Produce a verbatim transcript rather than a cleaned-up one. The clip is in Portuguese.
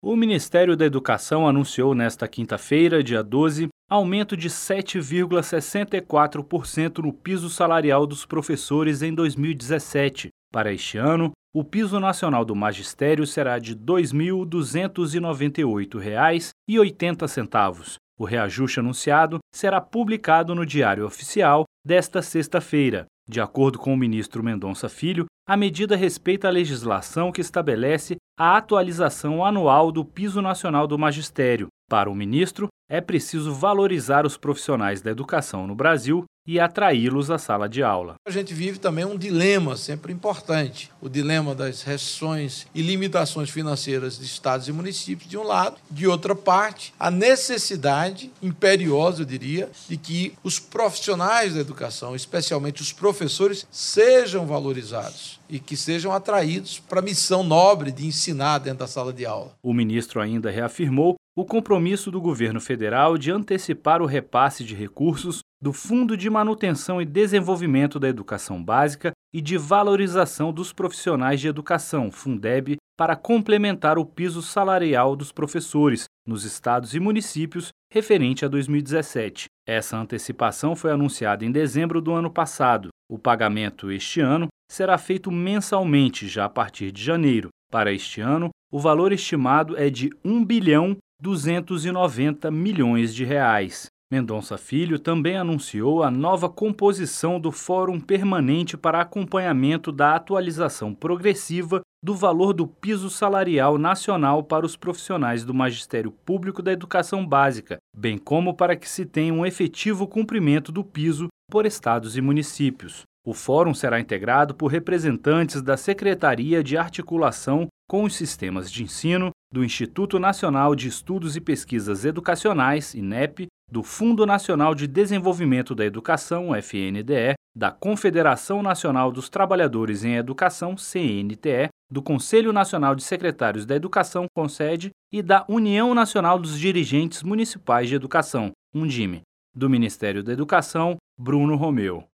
O Ministério da Educação anunciou nesta quinta-feira, dia doze, aumento de sete vírgula sessenta e quatro por cento no piso salarial dos professores em dois mil e dezessete. Para este ano, o piso nacional do magistério será de dois mil duzentos e noventa e oito reais e oitenta centavos. O reajuste anunciado será publicado no Diário Oficial desta sexta-feira. De acordo com o ministro Mendonça Filho, a medida respeita a legislação que estabelece a atualização anual do piso nacional do magistério. Para o ministro, é preciso valorizar os profissionais da educação no Brasil e atraí-los à sala de aula. A gente vive também um dilema sempre importante, o dilema das restrições e limitações financeiras de estados e municípios de um lado, de outra parte, a necessidade imperiosa, eu diria, de que os profissionais da educação, especialmente os professores, sejam valorizados e que sejam atraídos para a missão nobre de ensinar dentro da sala de aula. O ministro ainda reafirmou o compromisso do governo federal de antecipar o repasse de recursos do Fundo de Manutenção e Desenvolvimento da Educação Básica e de Valorização dos Profissionais de Educação, Fundeb, para complementar o piso salarial dos professores nos estados e municípios referente a dois mil e dezessete. Essa antecipação foi anunciada em dezembro do ano passado. O pagamento este ano será feito mensalmente já a partir de janeiro. Para este ano, o valor estimado é de um bilhão duzentos e noventa milhões de reais. Mendonça Filho também anunciou a nova composição do Fórum Permanente para Acompanhamento da Atualização Progressiva do Valor do Piso Salarial Nacional para os profissionais do Magistério Público da Educação Básica, bem como para que se tenha um efetivo cumprimento do piso por estados e municípios. O fórum será integrado por representantes da Secretaria de Articulação com os Sistemas de Ensino, do Instituto Nacional de Estudos e Pesquisas Educacionais, INEP, do Fundo Nacional de Desenvolvimento da Educação, F N D E, da Confederação Nacional dos Trabalhadores em Educação, C N T E, do Conselho Nacional de Secretários da Educação, CONSED, e da União Nacional dos Dirigentes Municipais de Educação, UNDIME. Do Ministério da Educação, Bruno Romeu.